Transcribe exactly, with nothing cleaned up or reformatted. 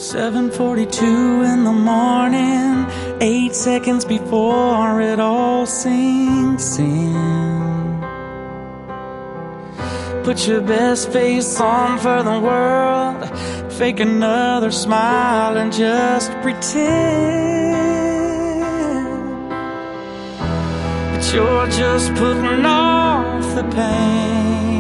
seven forty-two in the morning, eight seconds before it all sinks in. Put your best face on for the world, fake another smile and just pretend that you're just putting off the pain.